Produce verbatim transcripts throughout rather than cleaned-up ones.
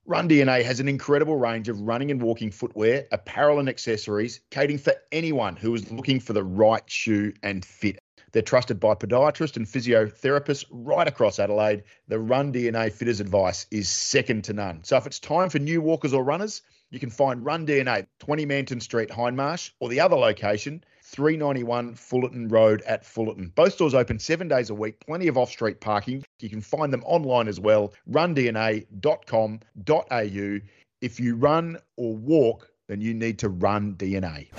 Run D N A has an incredible range of running and walking footwear, apparel and accessories, catering for anyone who is looking for the right shoe and fit. They're trusted by podiatrists and physiotherapists right across Adelaide. The Run D N A fitters' advice is second to none. So if it's time for new walkers or runners, you can find Run D N A, twenty Manton Street, Hindmarsh, or the other location, three ninety-one Fullerton Road at Fullerton. Both stores open seven days a week, plenty of off-street parking. You can find them online as well, run d n a dot com dot a u. If you run or walk, then you need to run D N A.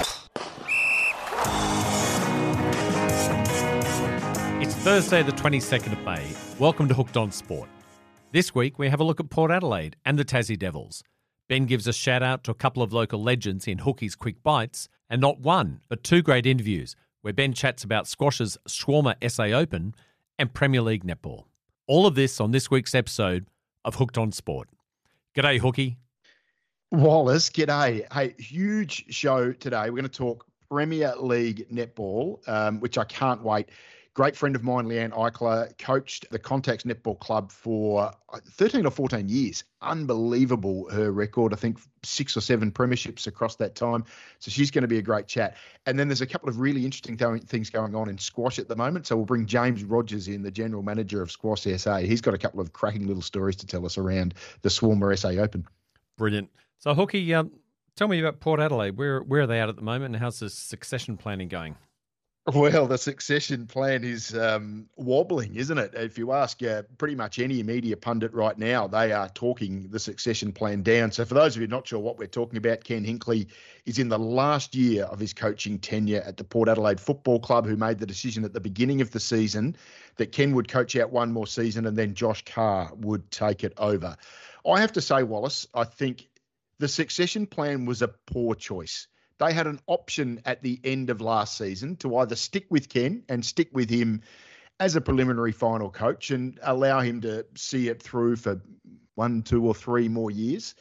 It's Thursday, the twenty-second of May. Welcome to Hooked on Sport. This week, we have a look at Port Adelaide and the Tassie Devils. Ben gives a shout-out to a couple of local legends in Hookie's Quick Bites, and not one, but two great interviews, where Ben chats about squash's Shawarma S A Open and Premier League netball. All of this on this week's episode of Hooked on Sport. G'day, Hookie. Wallace, g'day. Hey, huge show today. We're going to talk Premier League netball, um, which I can't wait. Great friend of mine, Leanne Eichler, coached the Contacts Netball Club for thirteen or fourteen years. Unbelievable, her record. I think six or seven premierships across that time. So she's going to be a great chat. And then there's a couple of really interesting th- things going on in squash at the moment. So we'll bring James Rogers in, the general manager of Squash S A. He's got a couple of cracking little stories to tell us around the Shawarma S A Open. Brilliant. So, Hookie, um, tell me about Port Adelaide. Where, where are they at at the moment, and how's the succession planning going? Well, the succession plan is um, wobbling, isn't it? If you ask uh, pretty much any media pundit right now, they are talking the succession plan down. So for those of you not sure what we're talking about, Ken Hinkley is in the last year of his coaching tenure at the Port Adelaide Football Club, who made the decision at the beginning of the season that Ken would coach out one more season and then Josh Carr would take it over. I have to say, Wallace, I think the succession plan was a poor choice. They had an option at the end of last season to either stick with Ken and stick with him as a preliminary final coach and allow him to see it through for one, two or three more years,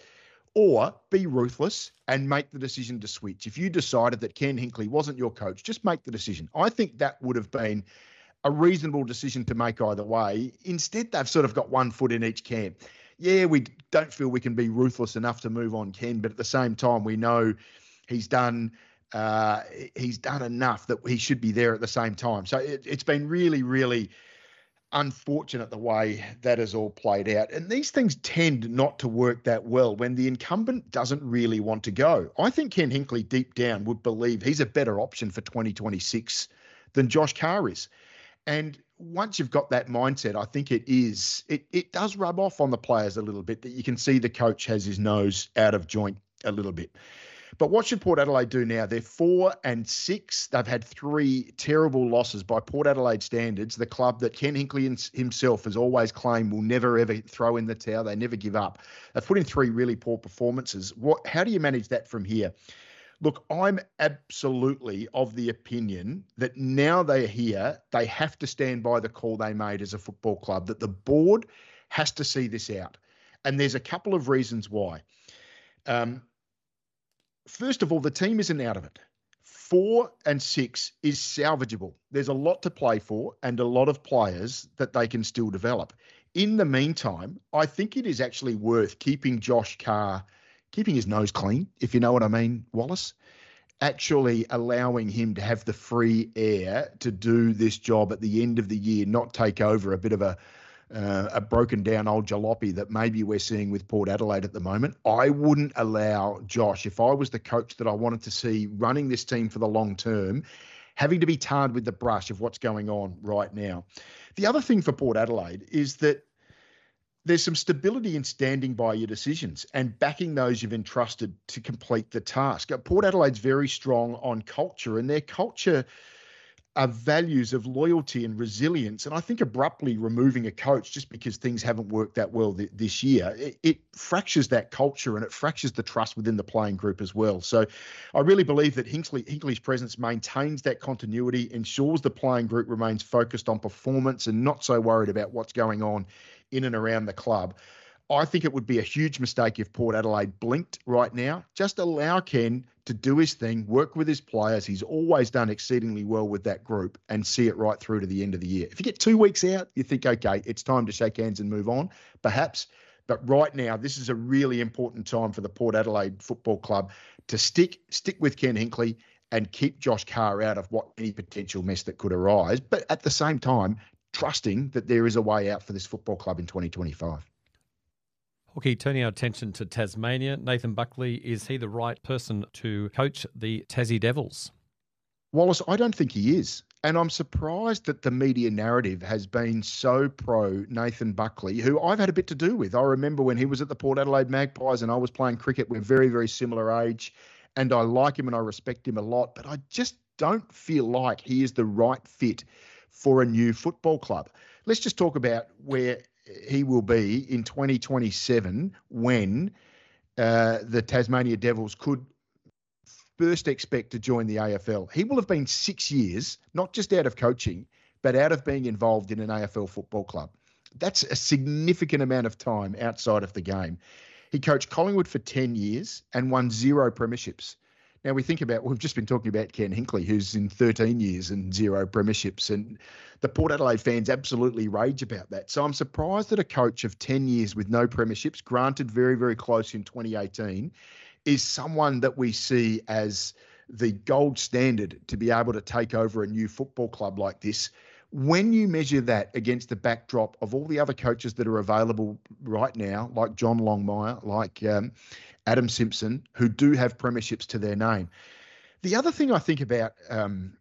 or be ruthless and make the decision to switch. If you decided that Ken Hinkley wasn't your coach, just make the decision. I think that would have been a reasonable decision to make either way. Instead, they've sort of got one foot in each camp. Yeah, we don't feel we can be ruthless enough to move on Ken, but at the same time, we know He's done uh, he's done enough that he should be there at the same time. So it, it's been really, really unfortunate the way that has all played out. And these things tend not to work that well when the incumbent doesn't really want to go. I think Ken Hinkley deep down would believe he's a better option for twenty twenty-six than Josh Carr is. And once you've got that mindset, I think it is, it, it does rub off on the players a little bit that you can see the coach has his nose out of joint a little bit. But what should Port Adelaide do now? They're four and six. They've had three terrible losses by Port Adelaide standards, the club that Ken Hinkley himself has always claimed will never, ever throw in the towel. They never give up. They've put in three really poor performances. What? How do you manage that from here? Look, I'm absolutely of the opinion that now they're here, they have to stand by the call they made as a football club, that the board has to see this out. And there's a couple of reasons why. Um, First of all, the team isn't out of it. Four and six is salvageable. There's a lot to play for and a lot of players that they can still develop. In the meantime, I think it is actually worth keeping Josh Carr, keeping his nose clean, if you know what I mean, Wallace, actually allowing him to have the free air to do this job at the end of the year, not take over a bit of a Uh, a broken down old jalopy that maybe we're seeing with Port Adelaide at the moment. I wouldn't allow Josh, if I was the coach that I wanted to see running this team for the long term, having to be tarred with the brush of what's going on right now. The other thing for Port Adelaide is that there's some stability in standing by your decisions and backing those you've entrusted to complete the task. Port Adelaide's very strong on culture, and their culture are values of loyalty and resilience. And I think abruptly removing a coach just because things haven't worked that well th- this year, it, it fractures that culture and it fractures the trust within the playing group as well. So I really believe that Hinkley, Hinkley's presence maintains that continuity, ensures the playing group remains focused on performance and not so worried about what's going on in and around the club. I think it would be a huge mistake if Port Adelaide blinked right now. Just allow Ken to do his thing, work with his players. He's always done exceedingly well with that group, and see it right through to the end of the year. If you get two weeks out, you think, okay, it's time to shake hands and move on, perhaps. But right now, this is a really important time for the Port Adelaide Football Club to stick stick with Ken Hinkley and keep Josh Carr out of what any potential mess that could arise. But at the same time, trusting that there is a way out for this football club in twenty twenty-five. Okay, turning our attention to Tasmania, Nathan Buckley, is he the right person to coach the Tassie Devils? Wallace, I don't think he is. And I'm surprised that the media narrative has been so pro Nathan Buckley, who I've had a bit to do with. I remember when he was at the Port Adelaide Magpies and I was playing cricket. We're very, very similar age, and I like him and I respect him a lot, but I just don't feel like he is the right fit for a new football club. Let's just talk about where he will be in twenty twenty-seven when uh, the Tasmania Devils could first expect to join the A F L. He will have been six years, not just out of coaching, but out of being involved in an A F L football club. That's a significant amount of time outside of the game. He coached Collingwood for ten years and won zero premierships. Now, we think about, we've just been talking about Ken Hinkley, who's in thirteen years and zero premierships, and the Port Adelaide fans absolutely rage about that. So I'm surprised that a coach of ten years with no premierships, granted very, very close in twenty eighteen, is someone that we see as the gold standard to be able to take over a new football club like this. When you measure that against the backdrop of all the other coaches that are available right now, like John Longmire, like um, Adam Simpson, who do have premierships to their name. The other thing I think about um,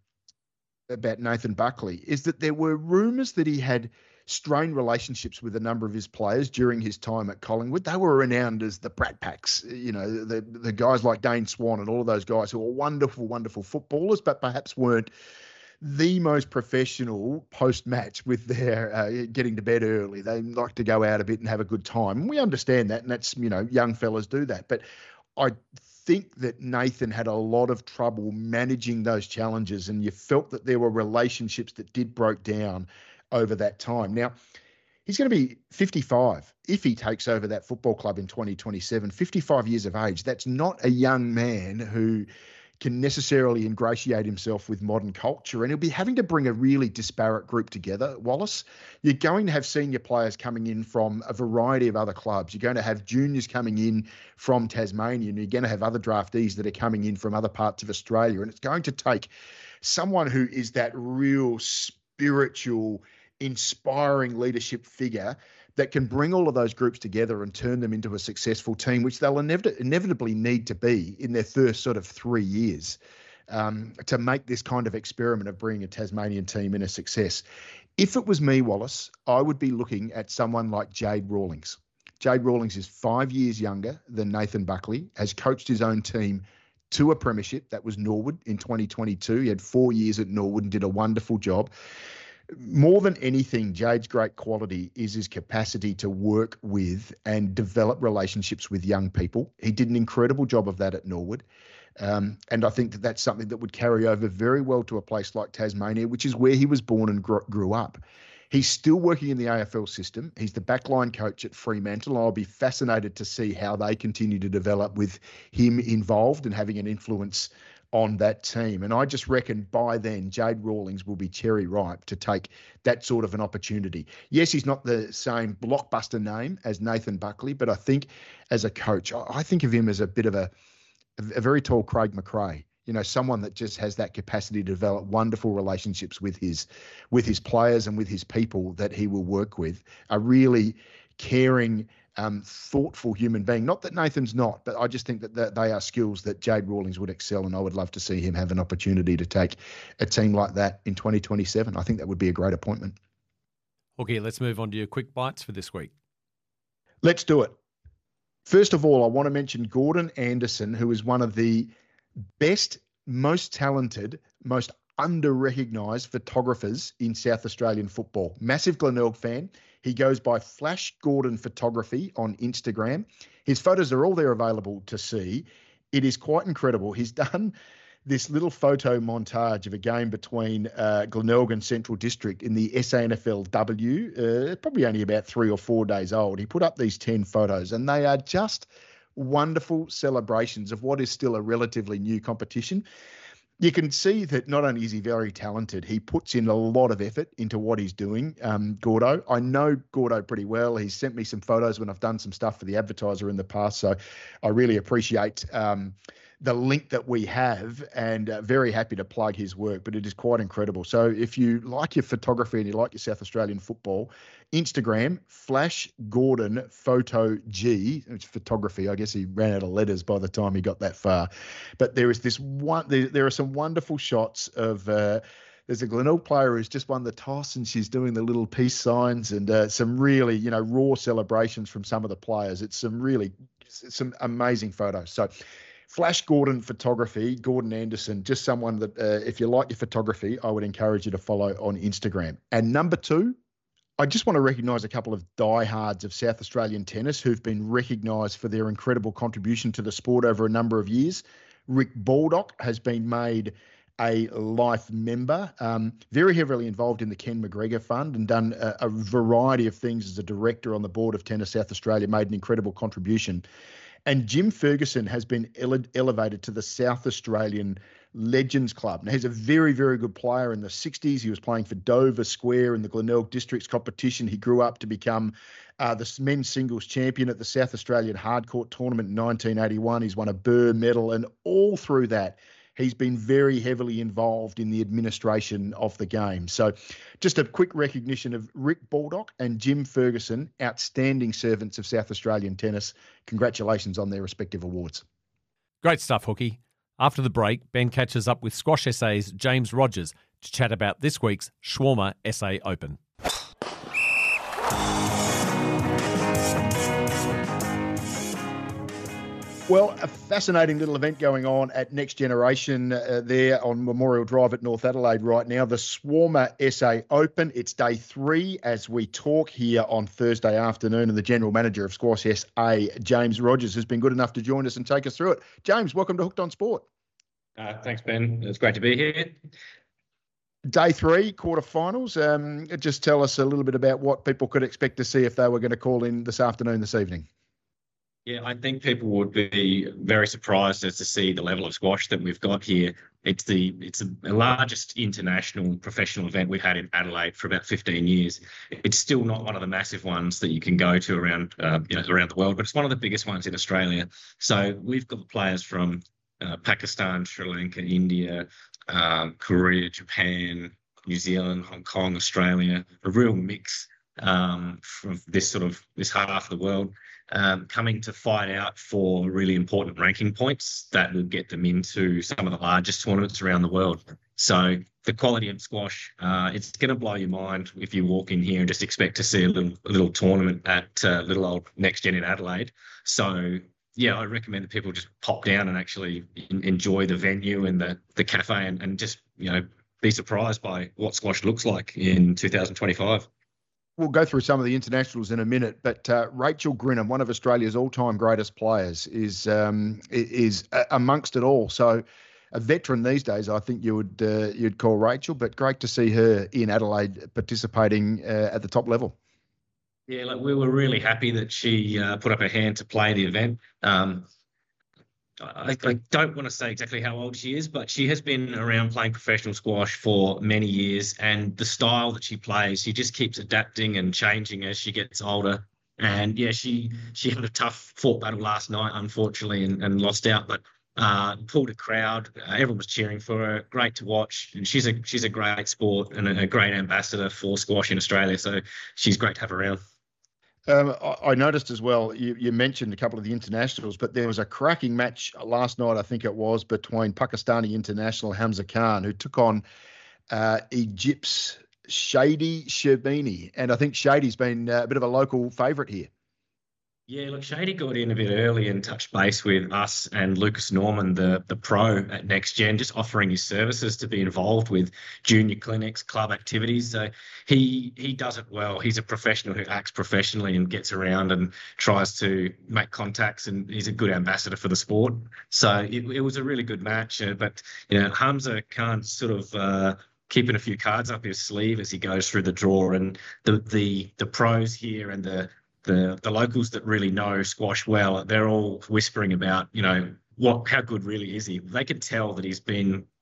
about Nathan Buckley is that there were rumours that he had strained relationships with a number of his players during his time at Collingwood. They were renowned as the Brat Packs, you know, the the guys like Dane Swan and all of those guys who were wonderful, wonderful footballers, but perhaps weren't the most professional post-match with their uh, getting to bed early. They like to go out a bit and have a good time. And we understand that, and that's, you know, young fellas do that. But I think that Nathan had a lot of trouble managing those challenges, and you felt that there were relationships that did broke down over that time. Now, he's going to be fifty-five if he takes over that football club in twenty twenty-seven, fifty-five years of age. That's not a young man who can necessarily ingratiate himself with modern culture, and he'll be having to bring a really disparate group together, Wallace. You're going to have senior players coming in from a variety of other clubs. You're going to have juniors coming in from Tasmania, and you're going to have other draftees that are coming in from other parts of Australia, and it's going to take someone who is that real spiritual, inspiring leadership figure that can bring all of those groups together and turn them into a successful team, which they'll inevit- inevitably need to be in their first sort of three years um, to make this kind of experiment of bringing a Tasmanian team in a success. If it was me, Wallace, I would be looking at someone like Jade Rawlings. Jade Rawlings is five years younger than Nathan Buckley, has coached his own team to a premiership. That was Norwood in twenty twenty-two. He had four years at Norwood and did a wonderful job. More than anything, Jade's great quality is his capacity to work with and develop relationships with young people. He did an incredible job of that at Norwood. Um, and I think that that's something that would carry over very well to a place like Tasmania, which is where he was born and grew, grew up. He's still working in the A F L system. He's the backline coach at Fremantle. I'll be fascinated to see how they continue to develop with him involved and having an influence on that team. And I just reckon by then, Jade Rawlings will be cherry ripe to take that sort of an opportunity. Yes, he's not the same blockbuster name as Nathan Buckley, but I think as a coach, I think of him as a bit of a, a very tall Craig McRae, you know, someone that just has that capacity to develop wonderful relationships with his, with his players and with his people that he will work with. A really caring, Um, thoughtful human being. Not that Nathan's not, but I just think that, that they are skills that Jade Rawlings would excel, and I would love to see him have an opportunity to take a team like that in twenty twenty-seven. I think that would be a great appointment. Okay, let's move on to your quick bites for this week. Let's do it. First of all, I want to mention Gordon Anderson, who is one of the best, most talented, most under-recognised photographers in South Australian football. Massive Glenelg fan. He goes by Flash Gordon Photography on Instagram. His photos are all there available to see. It is quite incredible. He's done this little photo montage of a game between uh, Glenelg and Central District in the S A N F L W, uh, probably only about three or four days old. He put up these ten photos, and they are just wonderful celebrations of what is still a relatively new competition. You can see that not only is he very talented, he puts in a lot of effort into what he's doing, um, Gordo. I know Gordo pretty well. He's sent me some photos when I've done some stuff for the Advertiser in the past, so I really appreciate um, the link that we have, and uh, very happy to plug his work, but it is quite incredible. So if you like your photography and you like your South Australian football, Instagram, Flash Gordon Photo G, it's photography. I guess he ran out of letters by the time he got that far. But there is this one, there, there are some wonderful shots of, uh, there's a Glenelg player who's just won the toss and she's doing the little peace signs, and uh, some really, you know, raw celebrations from some of the players. It's some really, some amazing photos. So Flash Gordon Photography, Gordon Anderson, just someone that, uh, if you like your photography, I would encourage you to follow on Instagram. And number two, I just want to recognise a couple of diehards of South Australian tennis who've been recognised for their incredible contribution to the sport over a number of years. Rick Baldock has been made a life member, um, very heavily involved in the Ken McGregor Fund, and done a, a variety of things as a director on the board of Tennis South Australia, made an incredible contribution. And Jim Ferguson has been ele- elevated to the South Australian Legends Club. Now, he's a very, very good player. In the sixties, he was playing for Dover Square in the Glenelg Districts competition. He grew up to become uh, the men's singles champion at the South Australian Hardcourt Tournament in nineteen eighty-one. He's won a Burr medal, and all through that, he's been very heavily involved in the administration of the game. So just a quick recognition of Rick Baldock and Jim Ferguson, outstanding servants of South Australian tennis. Congratulations on their respective awards. Great stuff, Hookie. After the break, Ben catches up with Squash S A's James Rogers to chat about this week's Shawarma S A Open. Well, a fascinating little event going on at Next Generation uh, there on Memorial Drive at North Adelaide right now. The Shawarma S A Open. It's day three as we talk here on Thursday afternoon, and the General Manager of Squash S A, James Rogers, has been good enough to join us and take us through it. James, welcome to Hooked on Sport. Uh, thanks, Ben. It's great to be here. Day three, quarterfinals. Um, just tell us a little bit about what people could expect to see if they were going to call in this afternoon, this evening. Yeah, I think people would be very surprised as to see the level of squash that we've got here. It's the it's the largest international professional event we've had in Adelaide for about fifteen years. It's still not one of the massive ones that you can go to around uh, you know around the world, but it's one of the biggest ones in Australia. So we've got players from uh, Pakistan, Sri Lanka, India, um, Korea, Japan, New Zealand, Hong Kong, Australia, a real mix um, from this sort of this half of the world. Um, coming to fight out for really important ranking points that will get them into some of the largest tournaments around the world. So the quality of squash, uh, it's going to blow your mind if you walk in here and just expect to see a little a little tournament at uh, little old Next Gen in Adelaide. So yeah, I recommend that people just pop down and actually in, enjoy the venue and the the cafe, and, and just you know be surprised by what squash looks like in two thousand twenty-five. We'll go through some of the internationals in a minute, but uh, Rachel Grinham, one of Australia's all-time greatest players, is um, is amongst it all. So, a veteran these days, I think you would uh, you'd call Rachel. But great to see her in Adelaide participating uh, at the top level. Yeah, like we were really happy that she uh, put up her hand to play the event. Um, I, I don't want to say exactly how old she is, but she has been around playing professional squash for many years, and the style that she plays, she just keeps adapting and changing as she gets older. And yeah, she she had a tough fought battle last night, unfortunately, and, and lost out, but uh, pulled a crowd. Uh, everyone was cheering for her. Great to watch, and she's a she's a great sport and a, a great ambassador for squash in Australia. So she's great to have around. Um, I, I noticed as well, you, you mentioned a couple of the internationals, but there was a cracking match last night, I think it was, between Pakistani international Hamza Khan, who took on uh, Egypt's Shady Sherbini. And I think Shady's been uh, a bit of a local favourite here. Yeah, look, Shady got in a bit early and touched base with us and Lucas Norman, the, the pro at Next Gen, just offering his services to be involved with junior clinics, club activities. So he he does it well. He's a professional who acts professionally and gets around and tries to make contacts, and he's a good ambassador for the sport. So it, it was a really good match. Uh, but, you know, Hamza can't sort of... Uh, keeping a few cards up his sleeve as he goes through the draw, and the the the pros here and the the the locals that really know squash well, they're all whispering about, you know, what how good really is he. They can tell that he's been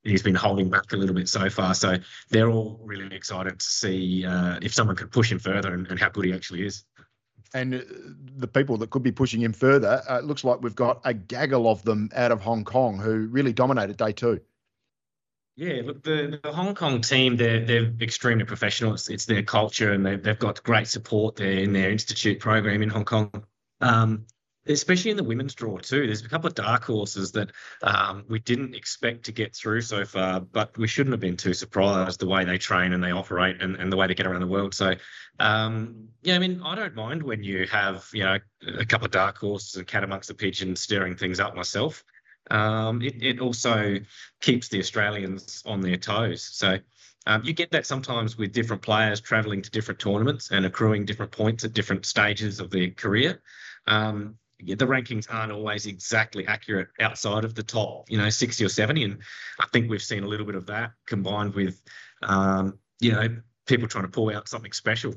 he's been holding back a little bit so far. So they're all really excited to see uh, if someone could push him further and, and how good he actually is. And the people that could be pushing him further, uh, it looks like we've got a gaggle of them out of Hong Kong who really dominated day two. Yeah, look, the, the Hong Kong team, they're, they're extremely professional. It's, it's their culture, and they've, they've got great support there in their institute program in Hong Kong. Um, especially in the women's draw too. There's a couple of dark horses that um, we didn't expect to get through so far, but we shouldn't have been too surprised the way they train and they operate and, and the way they get around the world. So, um, yeah, I mean, I don't mind when you have, you know, a couple of dark horses and cat amongst the pigeons stirring things up myself. Um, it, it also keeps the Australians on their toes. So um, you get that sometimes with different players travelling to different tournaments and accruing different points at different stages of their career. Um, Yeah, the rankings aren't always exactly accurate outside of the top, you know, sixty or seventy. And I think we've seen a little bit of that combined with, um, you know, people trying to pull out something special.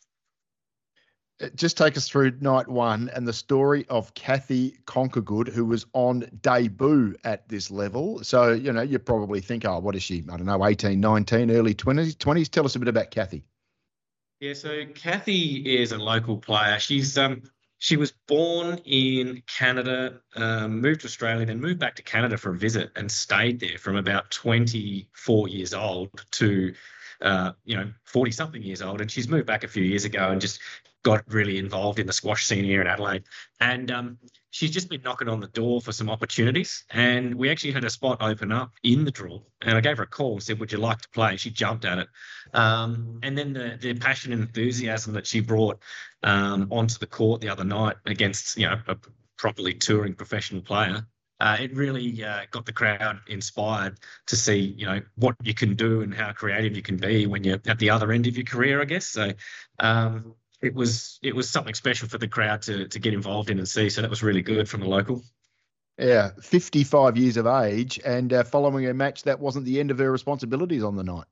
Just take us through night one and the story of Kathy Conkergood, who was on debut at this level. So, you know, you probably think, oh, what is she? I don't know, eighteen, nineteen, early twenties, twenties. Tell us a bit about Kathy. Yeah, so Kathy is a local player. She's um. She was born in Canada, um, moved to Australia, then moved back to Canada for a visit and stayed there from about twenty-four years old to, uh, you know, forty-something years old. And she's moved back a few years ago and just got really involved in the squash scene here in Adelaide. And um, she's just been knocking on the door for some opportunities. And we actually had a spot open up in the draw. And I gave her a call and said, would you like to play? She jumped at it. Um, and then the, the passion and enthusiasm that she brought um, onto the court the other night against, you know, a properly touring professional player, uh, it really uh, got the crowd inspired to see, you know, what you can do and how creative you can be when you're at the other end of your career, I guess. So um, it was it was something special for the crowd to to get involved in and see. So that was really good from the local. Yeah, fifty-five years of age, and uh, following a match, that wasn't the end of her responsibilities on the night.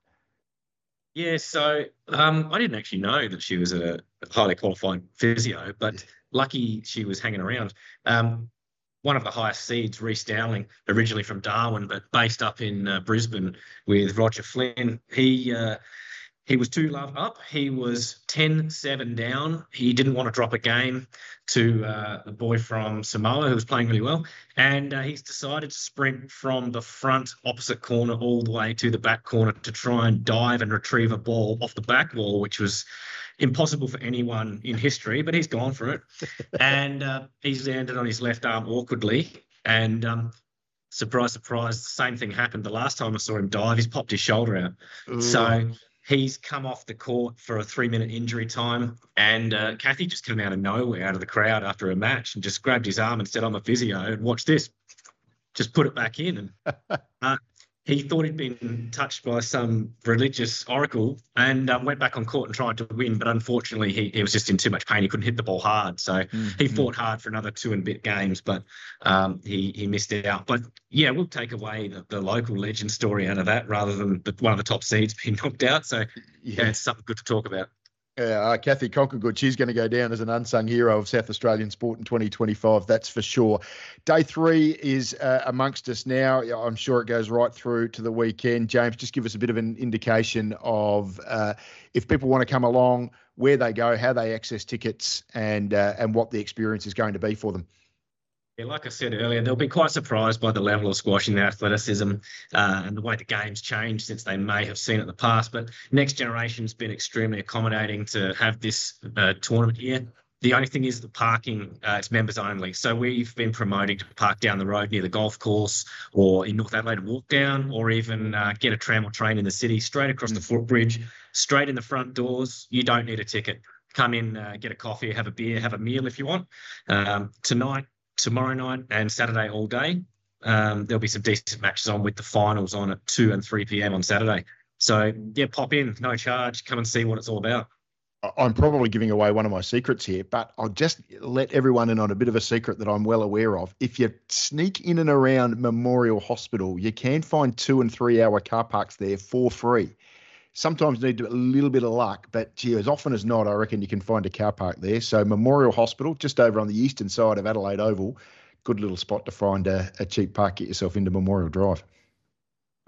Yeah, so um, I didn't actually know that she was a highly qualified physio, but lucky she was hanging around. Um, one of the highest seeds, Reece Dowling, originally from Darwin, but based up in uh, Brisbane with Roger Flynn. He uh, he was two love up. He was ten seven down. He didn't want to drop a game to uh, the boy from Samoa who was playing really well. And uh, he's decided to sprint from the front opposite corner all the way to the back corner to try and dive and retrieve a ball off the back wall, which was impossible for anyone in history, but he's gone for it. And uh, he's landed on his left arm awkwardly. And um, surprise, surprise, the same thing happened the last time I saw him dive. He's popped his shoulder out. Ooh. So he's come off the court for a three-minute injury time, and uh, Kathy just came out of nowhere, out of the crowd after a match, and just grabbed his arm and said, I'm a physio, and watch this. Just put it back in. And uh, he thought he'd been touched by some religious oracle and um, went back on court and tried to win, but unfortunately he, he was just in too much pain. He couldn't hit the ball hard. So mm-hmm. he fought hard for another two and bit games, but um, he, he missed out. But, yeah, we'll take away the, the local legend story out of that rather than the, one of the top seeds being knocked out. So, yeah, it's something good to talk about. Yeah, uh, Kathy Conkergood, she's going to go down as an unsung hero of South Australian sport in twenty twenty-five, that's for sure. Day three is uh, amongst us now. I'm sure it goes right through to the weekend. James, just give us a bit of an indication of uh, if people want to come along, where they go, how they access tickets, and uh, and what the experience is going to be for them. Yeah, like I said earlier, they'll be quite surprised by the level of squash and the athleticism uh, and the way the game's changed since they may have seen it in the past. But Next Generation's been extremely accommodating to have this uh, tournament here. The only thing is the parking, uh, it's members only. So we've been promoting to park down the road near the golf course or in North Adelaide, walk down, or even uh, get a tram or train in the city, straight across the footbridge, straight in the front doors. You don't need a ticket. Come in, uh, get a coffee, have a beer, have a meal if you want. Um, tonight, tomorrow night and Saturday all day. Um, there'll be some decent matches on with the finals on at two and three p.m. on Saturday. So, yeah, pop in, no charge. Come and see what it's all about. I'm probably giving away one of my secrets here, but I'll just let everyone in on a bit of a secret that I'm well aware of. If you sneak in and around Memorial Hospital, you can find two and three hour car parks there for free. Sometimes need a little bit of luck, but gee, as often as not, I reckon you can find a car park there. So Memorial Hospital, just over on the eastern side of Adelaide Oval, good little spot to find a, a cheap park, get yourself into Memorial Drive.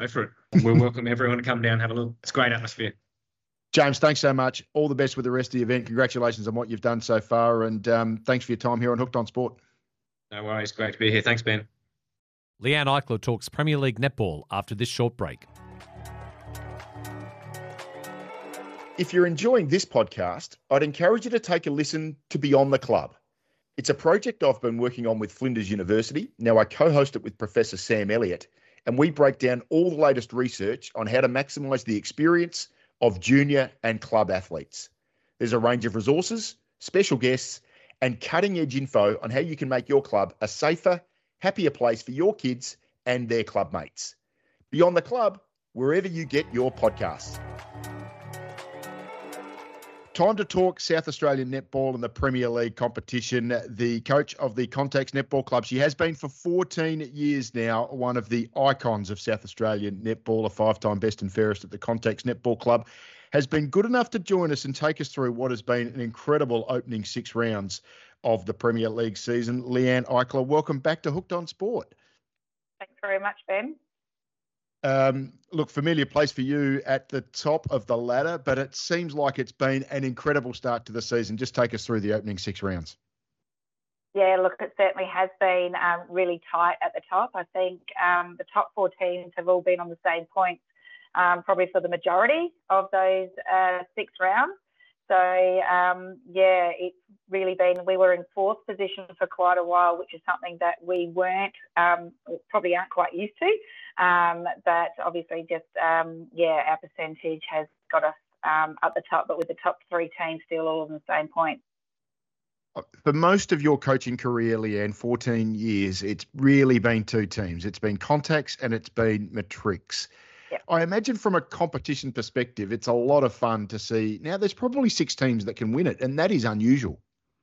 Go for it. And we'll welcome everyone to come down and have a look. It's a great atmosphere. James, thanks so much. All the best with the rest of the event. Congratulations on what you've done so far, and um, thanks for your time here on Hooked on Sport. No worries. Great to be here. Thanks, Ben. Leanne Eichler talks Premier League netball after this short break. If you're enjoying this podcast, I'd encourage you to take a listen to Beyond the Club. It's a project I've been working on with Flinders University. Now I co-host it with Professor Sam Elliott, and we break down all the latest research on how to maximise the experience of junior and club athletes. There's a range of resources, special guests, and cutting-edge info on how you can make your club a safer, happier place for your kids and their club mates. Beyond the Club, wherever you get your podcasts. Time to talk South Australian netball and the Premier League competition. The coach of the Context Netball Club, she has been for fourteen years now, one of the icons of South Australian netball, a five-time best and fairest at the Context Netball Club, has been good enough to join us and take us through what has been an incredible opening six rounds of the Premier League season. Leanne Eichler, welcome back to Hooked on Sport. Thanks very much, Ben. Um, look, familiar place for you at the top of the ladder, but it seems like it's been an incredible start to the season. Just take us through the opening six rounds. Yeah, look, it certainly has been um, really tight at the top. I think um, the top four teams have all been on the same points, um, probably for the majority of those uh, six rounds. So, um, yeah, it's really been, we were in fourth position for quite a while, which is something that we weren't, um, probably aren't quite used to. Um, but obviously just, um, yeah, our percentage has got us um, at the top, but with the top three teams still all on the same point. For most of your coaching career, Leanne, fourteen years, it's really been two teams. It's been Contacts and it's been Matrix. Yep. I imagine from a competition perspective, it's a lot of fun to see. Now, there's probably six teams that can win it, and that is unusual.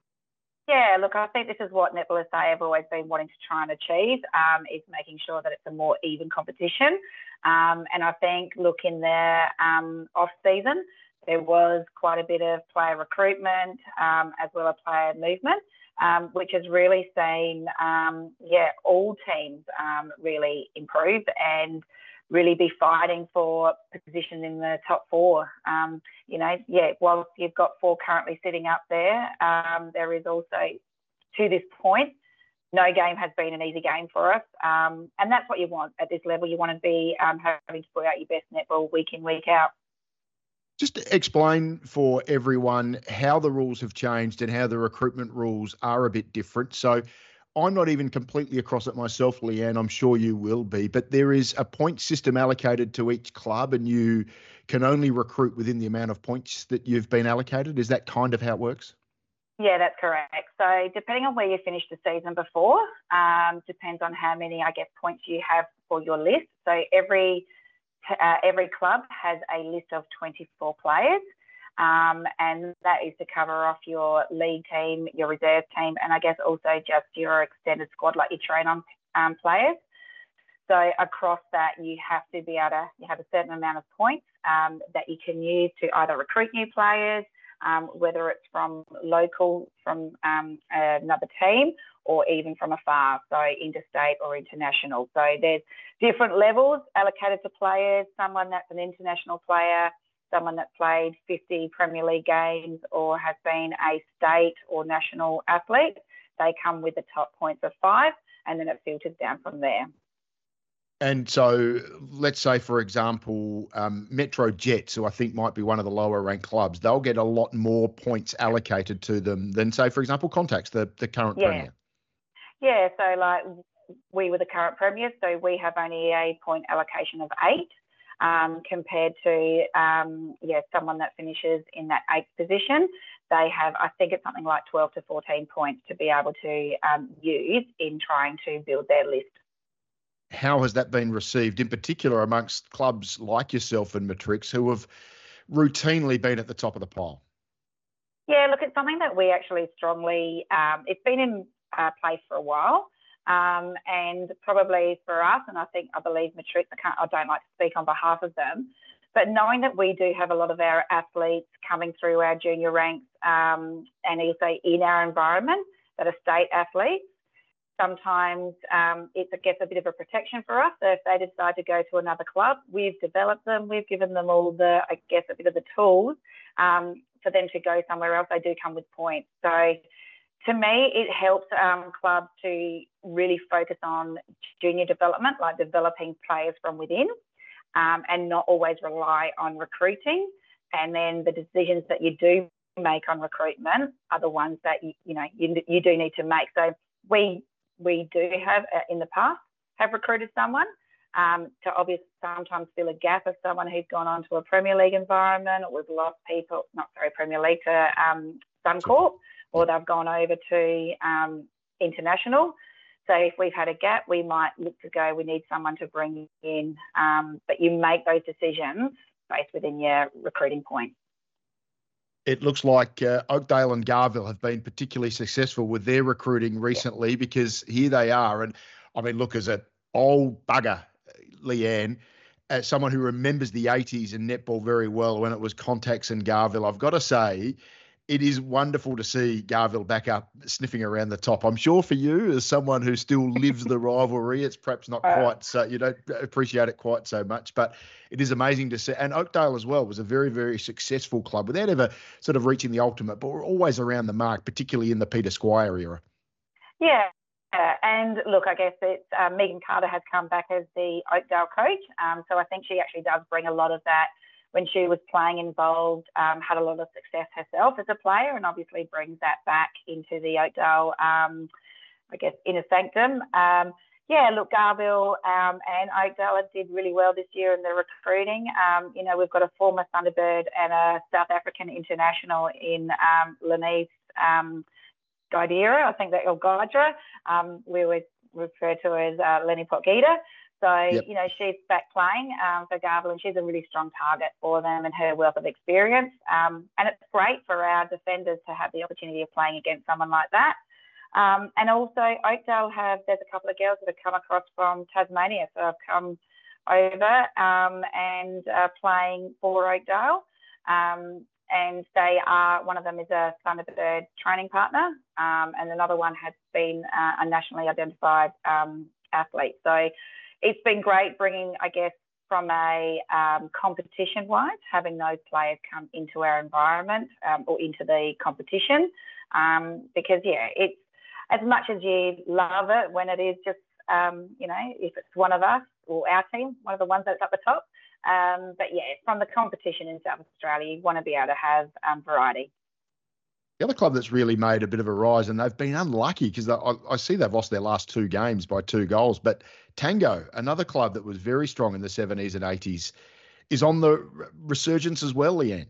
Yeah, look, I think this is what Netball S A have always been wanting to try and achieve, um, is making sure that it's a more even competition. Um, and I think, look, in the um, off-season, there was quite a bit of player recruitment um, as well as player movement, um, which has really seen, um, yeah, all teams um, really improve and really be fighting for position in the top four. Um, you know, yeah, whilst you've got four currently sitting up there, um, there is also, to this point, no game has been an easy game for us. Um, and that's what you want at this level. You want to be um, having to put out your best netball week in, week out. Just explain for everyone how the rules have changed and how the recruitment rules are a bit different. So I'm not even completely across it myself, Leanne. I'm sure you will be, but there is a point system allocated to each club and you can only recruit within the amount of points that you've been allocated. Is that kind of how it works? Yeah, that's correct. So depending on where you finished the season before, um, depends on how many, I guess, points you have for your list. So every uh, every club has a list of twenty-four players. Um, and that is to cover off your league team, your reserve team, and I guess also just your extended squad, like your train-on um, players. So across that, you have to be able to, you have a certain amount of points um, that you can use to either recruit new players, um, whether it's from local, from um, another team, or even from afar, so interstate or international. So there's different levels allocated to players, someone that's an international player, someone that's played fifty Premier League games or has been a state or national athlete. They come with the top points of five, and then it filters down from there. And so let's say, for example, um, Metro Jets, who I think might be one of the lower ranked clubs, they'll get a lot more points allocated to them than, say, for example, Contacts, the, the current yeah. Premier. Yeah, so like we were the current Premier, so we have only a point allocation of eight. Um, compared to, um, yeah, someone that finishes in that eighth position. They have, I think it's something like twelve to fourteen points to be able to um, use in trying to build their list. How has that been received, in particular amongst clubs like yourself and Matrix, who have routinely been at the top of the pile? Yeah, look, it's something that we actually strongly, um, it's been in uh, place for a while. Um, and probably for us, and I think, I believe Matrix, I, can't, I don't like to speak on behalf of them, but knowing that we do have a lot of our athletes coming through our junior ranks um, and also in our environment that are state athletes, sometimes um, it's, I guess, a bit of a protection for us. So if they decide to go to another club, we've developed them, we've given them all the, I guess, a bit of the tools um, for them to go somewhere else. They do come with points. So to me, it helps um, clubs to really focus on junior development, like developing players from within, um, and not always rely on recruiting. And then the decisions that you do make on recruitment are the ones that you, you know you, you do need to make. So we we do have uh, in the past have recruited someone um, to obviously sometimes fill a gap of someone who's gone on to a Premier League environment, or we've lost people, not sorry, Premier League to um, Suncorp, or they've gone over to um, international. So if we've had a gap, we might look to go, we need someone to bring in, um, but you make those decisions based within your recruiting point. It looks like uh, Oakdale and Garville have been particularly successful with their recruiting recently, because here they are. And I mean, look, as an old bugger, Leanne, as someone who remembers the eighties and netball very well when it was Contacts and Garville, I've got to say, it is wonderful to see Garville back up sniffing around the top. I'm sure for you, as someone who still lives the rivalry, it's perhaps not quite so, you don't appreciate it quite so much, but it is amazing to see. And Oakdale as well was a very, very successful club without ever sort of reaching the ultimate, but we're always around the mark, particularly in the Peter Squire era. Yeah. Uh, and look, I guess it's uh, Megan Carter has come back as the Oakdale coach. Um, so I think she actually does bring a lot of that. When she was playing involved, um, had a lot of success herself as a player, and obviously brings that back into the Oakdale, um, I guess, inner sanctum. Um, yeah, look, Garville um, and Oakdale did really well this year in the recruiting. Um, you know, we've got a former Thunderbird and a South African international in um, Lenise um, Gaidira, I think that, or Gaidra. Um, we would refer to her as uh, Lenny Potgieter. So, yep. you know, she's back playing um, for Garville, and she's a really strong target for them and her wealth of experience. Um, and it's great for our defenders to have the opportunity of playing against someone like that. Um, and also Oakdale have, there's a couple of girls that have come across from Tasmania. So I've come over um, and uh, playing for Oakdale. Um, and they are, one of them is a Thunderbird training partner, um, and another one has been uh, a nationally identified um, athlete. So it's been great bringing, I guess, from a um, competition-wise, having those players come into our environment um, or into the competition, um, because, yeah, it's as much as you love it when it is just, um, you know, if it's one of us or our team, one of the ones that's at the top. Um, but, yeah, from the competition in South Australia, you want to be able to have um, variety. The other club that's really made a bit of a rise, and they've been unlucky because I, I see they've lost their last two games by two goals, but Tango, another club that was very strong in the seventies and eighties, is on the resurgence as well, Leanne.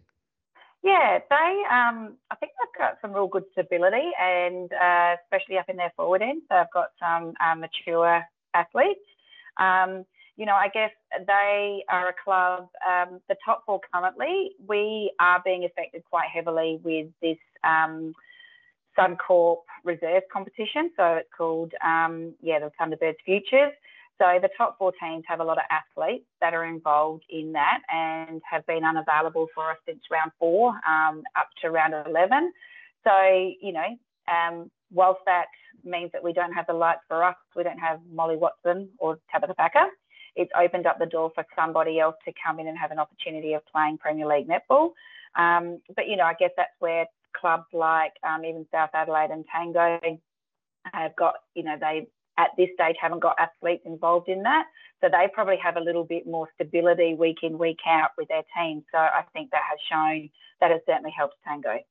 Yeah, they, um, I think they've got some real good stability, and uh, especially up in their forward end. So they've got some uh, mature athletes. Um, you know, I guess they are a club, um, the top four currently, we are being affected quite heavily with this um, Suncorp reserve competition. So it's called, um, yeah, the Thunderbirds Futures. So the top four teams have a lot of athletes that are involved in that and have been unavailable for us since round four um, up to round eleven. So, you know, um, whilst that means that we don't have the lights for us, we don't have Molly Watson or Tabitha Packer, it's opened up the door for somebody else to come in and have an opportunity of playing Premier League netball. Um, but, you know, I guess that's where clubs like um, even South Adelaide and Tango have got, you know, they at this stage haven't got athletes involved in that. So they probably have a little bit more stability week in, week out with their team. So I think that has shown, that has certainly helped Tango.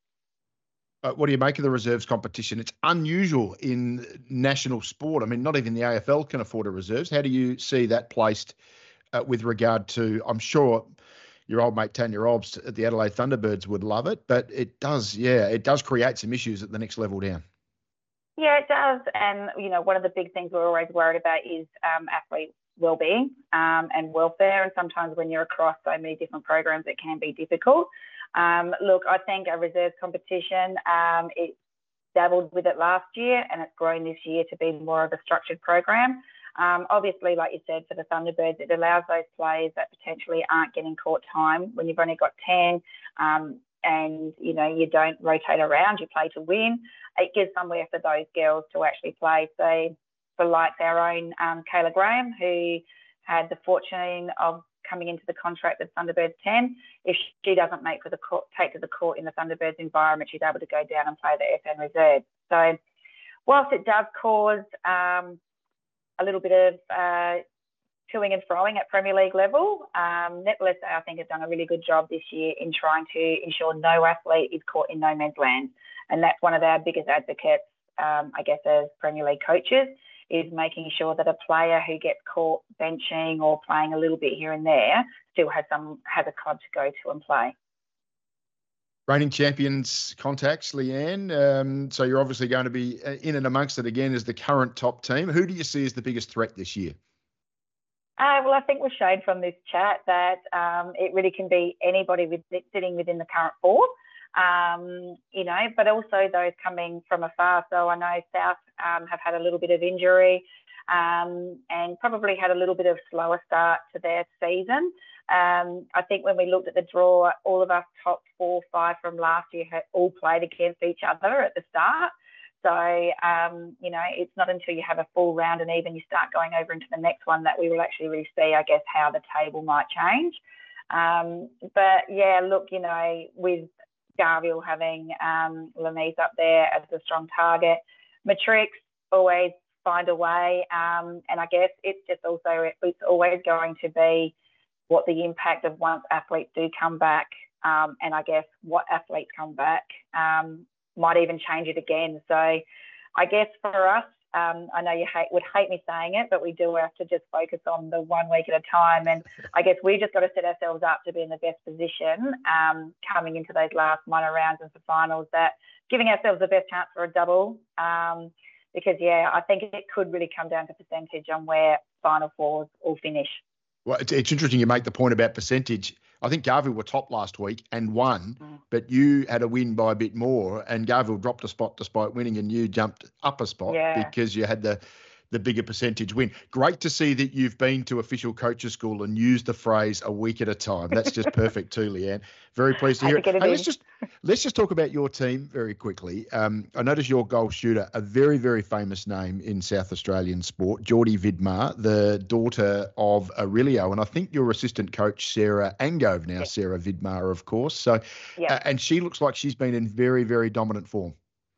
Uh, what do you make of the reserves competition? It's unusual in national sport. I mean, not even the A F L can afford a reserves. How do you see that placed uh, with regard to, I'm sure your old mate Tanya Robs at the Adelaide Thunderbirds would love it, but it does, yeah, it does create some issues at the next level down. Yeah, it does. And, you know, one of the big things we're always worried about is um, athlete wellbeing um, and welfare. And sometimes when you're across so many different programs, it can be difficult. Um, look, I think a reserves competition, um, it dabbled with it last year and it's grown this year to be more of a structured program. Um, obviously, like you said, for the Thunderbirds, it allows those players that potentially aren't getting court time when you've only got ten um, and, you know, you don't rotate around, you play to win. It gives somewhere for those girls to actually play. So for like our own um, Kayla Graham, who had the fortune of coming into the contract with Thunderbirds ten. If she doesn't make for the court, take to the court in the Thunderbirds environment, she's able to go down and play the F N reserve. So whilst it does cause um, a little bit of uh, toing and froing at Premier League level, um, Netball S A, I think, have done a really good job this year in trying to ensure no athlete is caught in no man's land. And that's one of our biggest advocates, um, I guess, as Premier League coaches, is making sure that a player who gets caught benching or playing a little bit here and there still has some has a club to go to and play. Reigning champions contacts, Leanne. Um, so you're obviously going to be in and amongst it again as the current top team. Who do you see as the biggest threat this year? Uh, well, I think we've shown from this chat that um, it really can be anybody with, sitting within the current four, um, you know, but also those coming from afar. So I know South um, have had a little bit of injury um, and probably had a little bit of slower start to their season. Um, I think when we looked at the draw, all of us top four, five from last year had all played against each other at the start. So, um, you know, it's not until you have a full round and even you start going over into the next one that we will actually really see, I guess, how the table might change. Um, but, yeah, look, you know, with Garville having um, Lamise up there as a strong target, Matrix always find a way. Um, and I guess it's just also, it's always going to be what the impact of once athletes do come back um, and I guess what athletes come back um, might even change it again. So I guess for us, um, I know you hate, would hate me saying it, but we do have to just focus on the one week at a time. And I guess we just got to set ourselves up to be in the best position um, coming into those last minor rounds and for finals, that giving ourselves the best chance for a double. Um, because, yeah, I think it could really come down to percentage on where final fours all finish. Well, it's, it's interesting you make the point about percentage. I think Garville were top last week and won, mm. but you had a win by a bit more, and Garville dropped a spot despite winning, and you jumped up a spot yeah. because you had the the bigger percentage win. Great to see that you've been to official coaches school and used the phrase a week at a time. That's just perfect too, Leanne. Very pleased to hear it. Hey, let's just let's just talk about your team very quickly. Um, I noticed your goal shooter, a very, very famous name in South Australian sport, Geordie Vidmar, the daughter of Aurelio. And I think your assistant coach, Sarah Angove, now yes. Sarah Vidmar, of course. So, yes. uh, and she looks like she's been in very, very dominant form.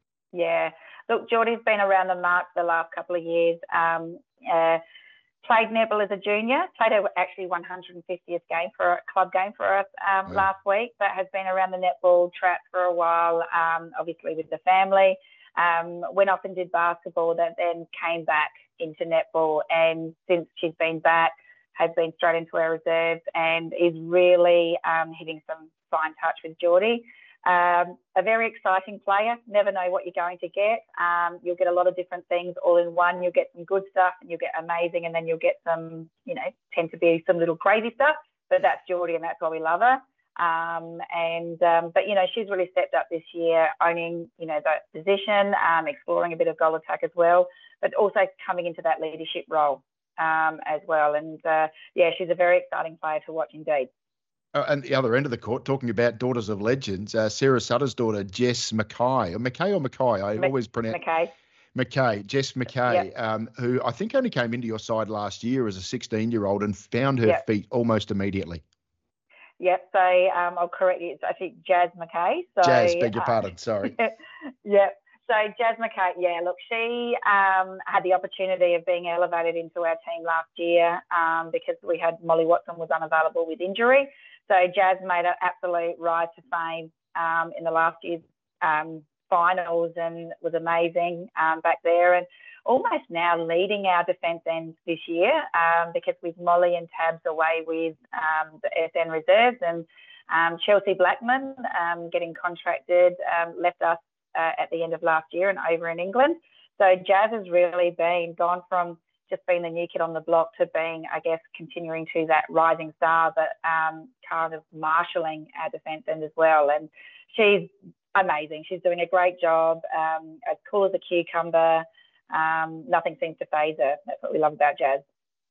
Yeah. Look, Geordie's been around the mark the last couple of years. Um, uh, played netball as a junior, played her actually one hundred fiftieth game for a club game for us um, yeah. last week, but has been around the netball track for a while, um, obviously with the family. Um, went off and did basketball, that then came back into netball, and since she's been back, has been straight into our reserves and is really um, hitting some fine touch with Geordie. Um, a very exciting player. Never know what you're going to get. Um, you'll get a lot of different things all in one. You'll get some good stuff and you'll get amazing, and then you'll get some, you know, tend to be some little crazy stuff. But that's Geordie, and that's why we love her. Um, and um, but you know, she's really stepped up this year, owning, you know, that position, um, exploring a bit of goal attack as well, but also coming into that leadership role um, as well. And uh, yeah, she's a very exciting player to watch indeed. Uh, and the other end of the court, talking about daughters of legends, uh, Sarah Sutter's daughter, Jess Mackay, or Mackay or Mackay, I M- always pronounce Mackay. Mackay, Jess Mackay, yep. um, who I think only came into your side last year as a sixteen-year-old and found her yep. feet almost immediately. Yep, so um, I'll correct you, it's actually Jazz Mackay. So, Jazz, beg your uh, pardon, sorry. Yep. So Jazz Mackay, yeah, look, she um, had the opportunity of being elevated into our team last year um, because we had Molly Watson was unavailable with injury. So Jazz made an absolute rise to fame um, in the last year's um, finals and was amazing um, back there, and almost now leading our defence end this year um, because with Molly and Tabs away with um, the S N reserves, and um, Chelsea Blackman um, getting contracted um, left us uh, at the end of last year and over in England. So Jazz has really been gone from just being the new kid on the block to being, I guess, continuing to that rising star, but um, kind of marshalling our defence end as well. And she's amazing. She's doing a great job, um, as cool as a cucumber. Um, nothing seems to faze her. That's what we love about Jazz.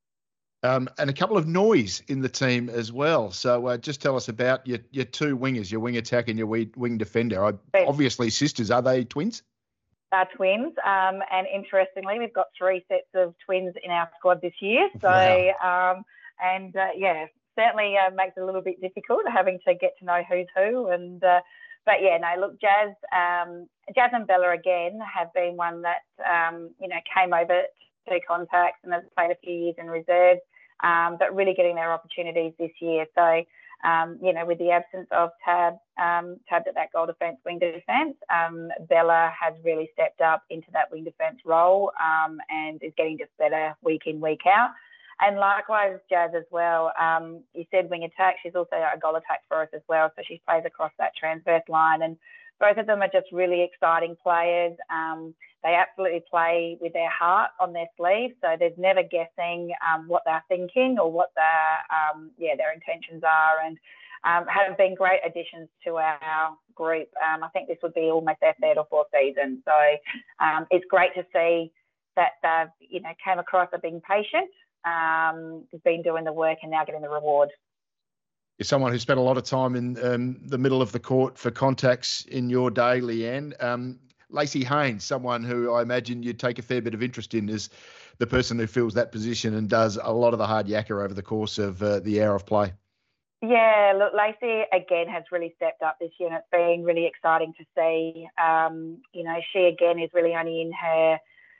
Um, and a couple of noise in the team as well. So uh, just tell us about your, your two wingers, your wing attack and your wing defender. I, obviously sisters. Are they twins? are twins. Um, and interestingly, we've got three sets of twins in our squad this year. So, wow. um, and uh, yeah, certainly uh, makes it a little bit difficult having to get to know who's who. And uh, but yeah, no, look, Jazz, um, Jazz and Bella again have been one that um, you know came over to Contacts and has played a few years in reserves, um, but really getting their opportunities this year. So. Um, you know, with the absence of Tab, um, Tab at that goal defence, wing defence, um, Bella has really stepped up into that wing defence role um, and is getting just better week in, week out. And likewise, Jazz as well. Um, you said wing attack. She's also a goal attack for us as well. So she plays across that transverse line. And both of them are just really exciting players. Um, they absolutely play with their heart on their sleeve. So there's never guessing um, what they're thinking or what their, um, yeah, their intentions are. And um, have been great additions to our group. Um, I think this would be almost their third or fourth season. So um, it's great to see that they've, you know, came across as being patient, um, been doing the work and now getting the reward. You're someone who spent a lot of time in um, the middle of the court for Contacts in your day, Leanne. Um, Lacey Haynes, someone who I imagine you'd take a fair bit of interest in, is the person who fills that position and does a lot of the hard yakka over the course of uh, the hour of play. Yeah, look, Lacey again has really stepped up this year, and it's been really exciting to see. Um, you know, she again is really only in her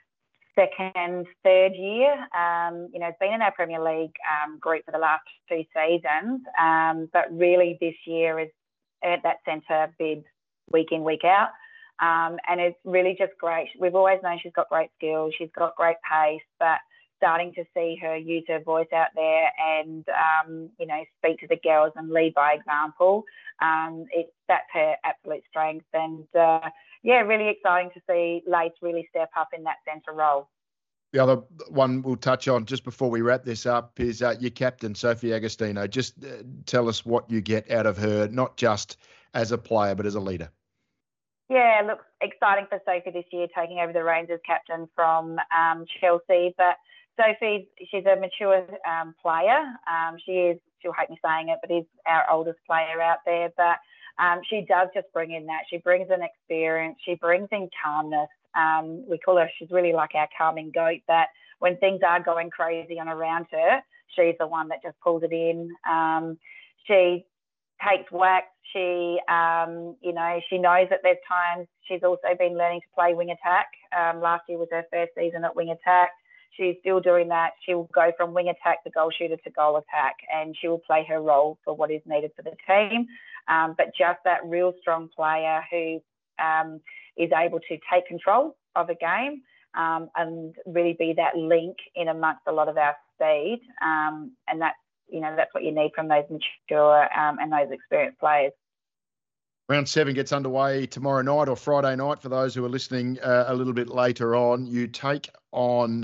second, third year. Um, you know, has been in our Premier League um, group for the last two seasons, um, but really this year is at that centre bid week in, week out. Um, and it's really just great. We've always known she's got great skills, she's got great pace, but starting to see her use her voice out there and, um, you know, speak to the girls and lead by example. Um, it, that's her absolute strength. And, uh, yeah, really exciting to see Lace really step up in that centre role. The other one we'll touch on just before we wrap this up is uh, your captain, Sophie Agostino. Just uh, tell us what you get out of her, not just as a player, but as a leader. Yeah, look, exciting for Sophie this year, taking over the reins as captain from um, Chelsea. But Sophie, she's a mature um, player. Um, she is, she'll hate me saying it, but is our oldest player out there. But um, she does just bring in that. She brings an experience. She brings in calmness. Um, we call her, she's really like our calming goat, that when things are going crazy on around her, she's the one that just pulls it in. Um, she takes whack. She, um, you know, she knows that there's times. She's also been learning to play wing attack. Um, last year was her first season at wing attack. She's still doing that. She will go from wing attack to goal shooter to goal attack, and she will play her role for what is needed for the team. Um, but just that real strong player who um, is able to take control of a game um, and really be that link in amongst a lot of our speed. Um, and that's, you know, that's what you need from those mature um, and those experienced players. Round seven gets underway tomorrow night or Friday night for those who are listening uh, a little bit later on. You take on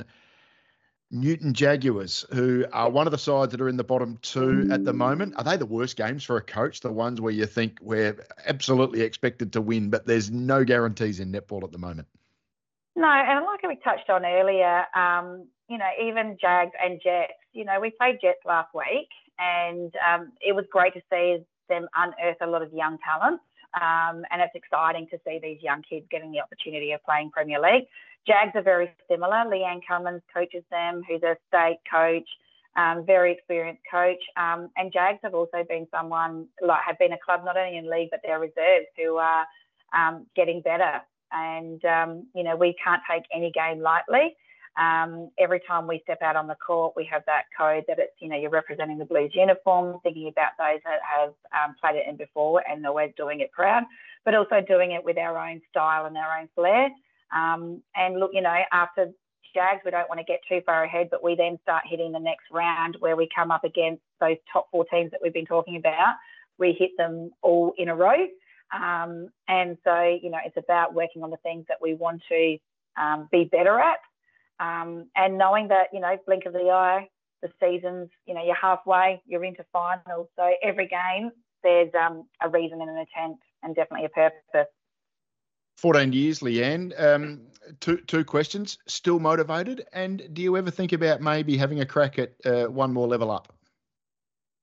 Newton Jaguars, who are one of the sides that are in the bottom two at the moment. Are they the worst games for a coach, the ones where you think we're absolutely expected to win, but there's no guarantees in netball at the moment? No, and like we touched on earlier, um, you know, even Jags and Jets, you know, we played Jets last week, and um, it was great to see them unearth a lot of young talent. Um, and it's exciting to see these young kids getting the opportunity of playing Premier League. Jags are very similar. Leanne Cummins coaches them, who's a state coach, um, very experienced coach. Um, and Jags have also been someone, like, have been a club not only in league, but their reserves, who are um, getting better. And, um, you know, we can't take any game lightly. Um, every time we step out on the court, we have that code that it's, you know, you're representing the Blues uniform, thinking about those that have um, played it in before and always doing it proud, but also doing it with our own style and our own flair. Um, and look, you know, after Jags, we don't want to get too far ahead, but we then start hitting the next round where we come up against those top four teams that we've been talking about. We hit them all in a row. Um, and so, you know, it's about working on the things that we want to um, be better at. Um, and knowing that, you know, blink of the eye, the season's, you know, you're halfway, you're into finals. So every game, there's um, a reason and an intent and definitely a purpose. fourteen years, Leanne. Um, two, two questions. Still motivated? And do you ever think about maybe having a crack at uh, one more level up?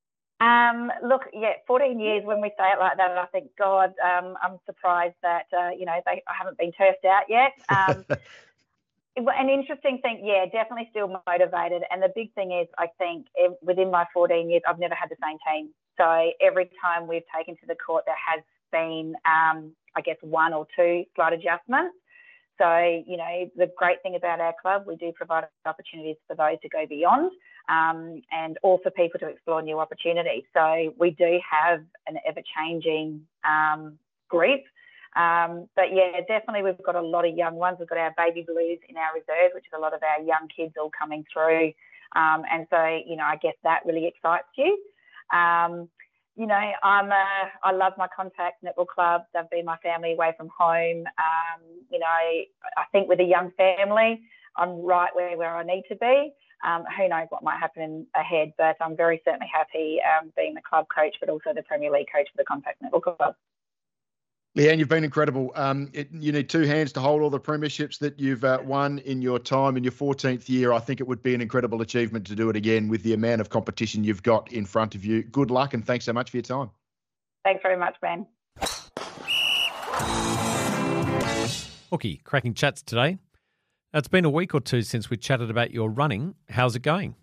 Um, look, yeah, fourteen years. When we say it like that, I think, God, um, I'm surprised that uh, you know they I haven't been turfed out yet. Um, an interesting thing, yeah, definitely still motivated. And the big thing is, I think within my fourteen years, I've never had the same team. So every time we've taken to the court, there has been, um, I guess, one or two slight adjustments. So, you know, the great thing about our club, we do provide opportunities for those to go beyond um, and also people to explore new opportunities. So we do have an ever-changing um, group. Um, but, yeah, definitely we've got a lot of young ones. We've got our baby blues in our reserve, which is a lot of our young kids all coming through. Um, and so, you know, I guess that really excites you. Um, You know, I'm a, I love my contact netball club. They've been my family away from home. Um, you know, I think with a young family, I'm right where, where I need to be. Um, who knows what might happen ahead, but I'm very certainly happy um, being the club coach, but also the Premier League coach for the contact netball club. Leanne, you've been incredible. Um, it, you need two hands to hold all the premierships that you've uh, won in your time in your fourteenth year. I think it would be an incredible achievement to do it again with the amount of competition you've got in front of you. Good luck and thanks so much for your time. Thanks very much, Ben. Hookie, cracking chats today. Now, it's been a week or two since we chatted about your running. How's it going?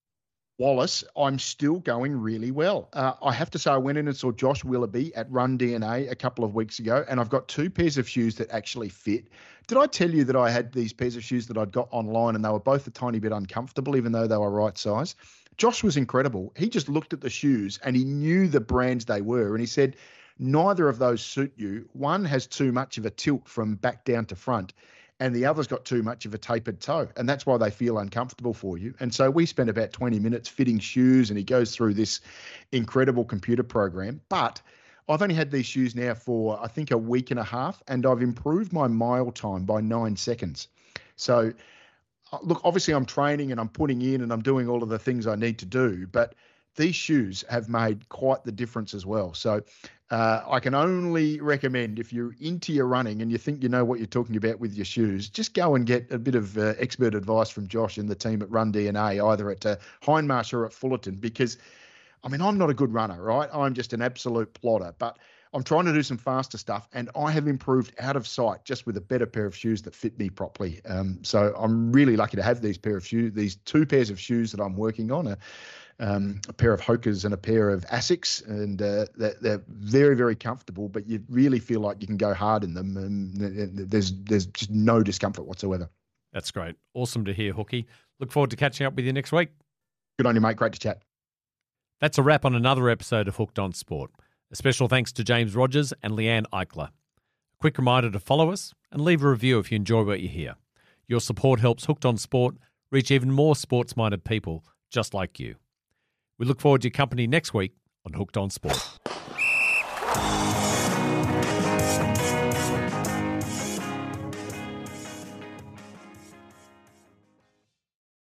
Wallace, I'm still going really well. Uh, I have to say I went in and saw Josh Willoughby at Run D N A a couple of weeks ago, and I've got two pairs of shoes that actually fit. Did I tell you that I had these pairs of shoes that I'd got online and they were both a tiny bit uncomfortable, even though they were right size? Josh was incredible. He just looked at the shoes and he knew the brands they were, and he said, neither of those suit you. One has too much of a tilt from back down to front, and the other's got too much of a tapered toe, and that's why they feel uncomfortable for you. And so we spent about twenty minutes fitting shoes, and he goes through this incredible computer program. But I've only had these shoes now for, I think, a week and a half, and I've improved my mile time by nine seconds. So, look, obviously I'm training and I'm putting in and I'm doing all of the things I need to do, but these shoes have made quite the difference as well. So uh, I can only recommend, if you're into your running and you think you know what you're talking about with your shoes, just go and get a bit of uh, expert advice from Josh and the team at Run D N A, either at uh, Hindmarsh or at Fullerton, because, I mean, I'm not a good runner, right? I'm just an absolute plotter, but I'm trying to do some faster stuff, and I have improved out of sight just with a better pair of shoes that fit me properly. Um, so I'm really lucky to have these pair of shoes, these two pairs of shoes that I'm working on. Uh, Um, a pair of Hokas and a pair of Asics, and uh, they're, they're very, very comfortable, but you really feel like you can go hard in them, and there's there's just no discomfort whatsoever. That's great. Awesome to hear, Hookie. Look forward to catching up with you next week. Good on you, mate. Great to chat. That's a wrap on another episode of Hooked on Sport. A special thanks to James Rogers and Leanne Eichler. A quick reminder to follow us and leave a review if you enjoy what you hear. Your support helps Hooked on Sport reach even more sports-minded people just like you. We look forward to your company next week on Hooked on Sport.